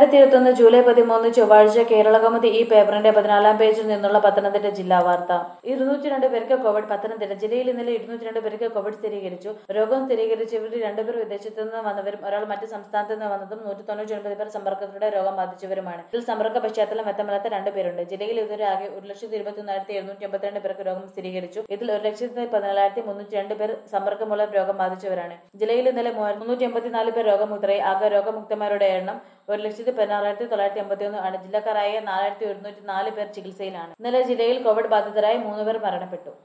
2021 July 13 ചൊവ്വാഴ്ച കേരളകൗമുദി ഈ പേപ്പറിന്റെ 14-ാം പേജിൽ നിന്നുള്ള പത്തനംതിട്ട ജില്ലാ വാർത്ത. 202 പേർക്ക് കോവിഡ്. പത്തനംതിട്ട ജില്ലയിൽ ഇന്നലെ 202 പേർക്ക് കോവിഡ് സ്ഥിരീകരിച്ചു. രോഗം സ്ഥിരീകരിച്ചവരിൽ 2 പേർ വിദേശത്തു നിന്ന് വന്നവരും ഒരാൾ മറ്റ് സംസ്ഥാനത്ത് നിന്ന് വന്നതും 199 പേർ സമ്പർക്കത്തിലൂടെ രോഗം ബാധിച്ചവരുമാണ്. ഇതിൽ സമ്പർക്ക പശ്ചാത്തലം വ്യക്തമല്ലാത്ത 2 പേരുണ്ട്. ജില്ലയിൽ ഇതുവരെ ആകെ 1,21,782 പേർക്ക് രോഗം സ്ഥിരീകരിച്ചു. ഇതിൽ 1,14,302 പേർ സമ്പർക്കം മൂലം രോഗം ബാധിച്ചവരാണ്. ജില്ലയിൽ ഇന്നലെ 384 പേർ രോഗമുക്തരായി. ആകെ രോഗമുക്തന്മാരുടെ എണ്ണം 1,16,981 ആണ്. ജില്ലക്കാരായ 4,104 പേർ ചികിത്സയിലാണ്. ഇന്നലെ ജില്ലയിൽ കോവിഡ് ബാധിതരായി 3 പേർ മരണപ്പെട്ടു.